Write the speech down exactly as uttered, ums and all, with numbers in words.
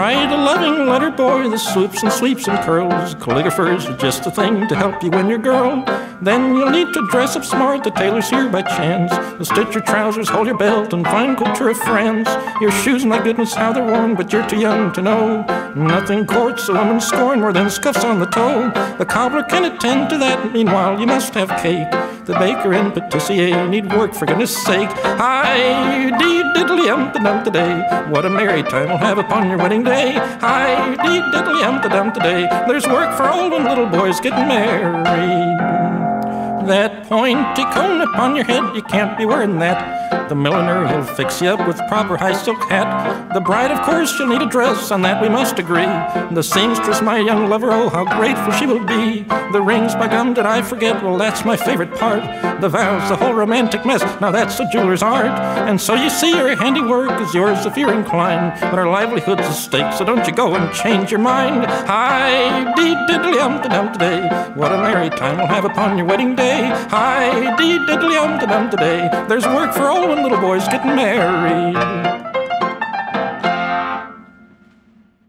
Write a loving letter, boy, that swoops and sweeps and curls. Calligraphers are just the thing to help you win your girl. Then you'll need to dress up smart, the tailor's here by chance. You'll stitch your trousers, hold your belt, and find culture of friends. Your shoes, my goodness, how they're worn, but you're too young to know. Nothing courts a woman's scorn more than scuffs on the toe. The cobbler can attend to that, meanwhile you must have cake. The baker and patissier need work, for goodness sake. Hi-dee-diddly-um-da-dum-da-day. What a merry time we'll have upon your wedding day. Hi-dee-diddly-um-da-dum-da-day. There's work for old and little boys getting married. That pointy cone upon your head, you can't be wearing that. The milliner, he'll fix you up with proper high silk hat. The bride, of course, she'll need a dress, on that we must agree. The seamstress, my young lover, oh, how grateful she will be. The rings, by gum, did I forget? Well, that's my favorite part. The vows, the whole romantic mess, now that's the jeweler's art. And so you see, your handiwork is yours if you're inclined. But our livelihood's at stake, so don't you go and change your mind. Hi-dee-diddly-um-da-dum-da-day. What a merry time we'll have upon your wedding day. Hi-dee-diddly-um-da-dum-da-day. There's work for old and little boys getting married.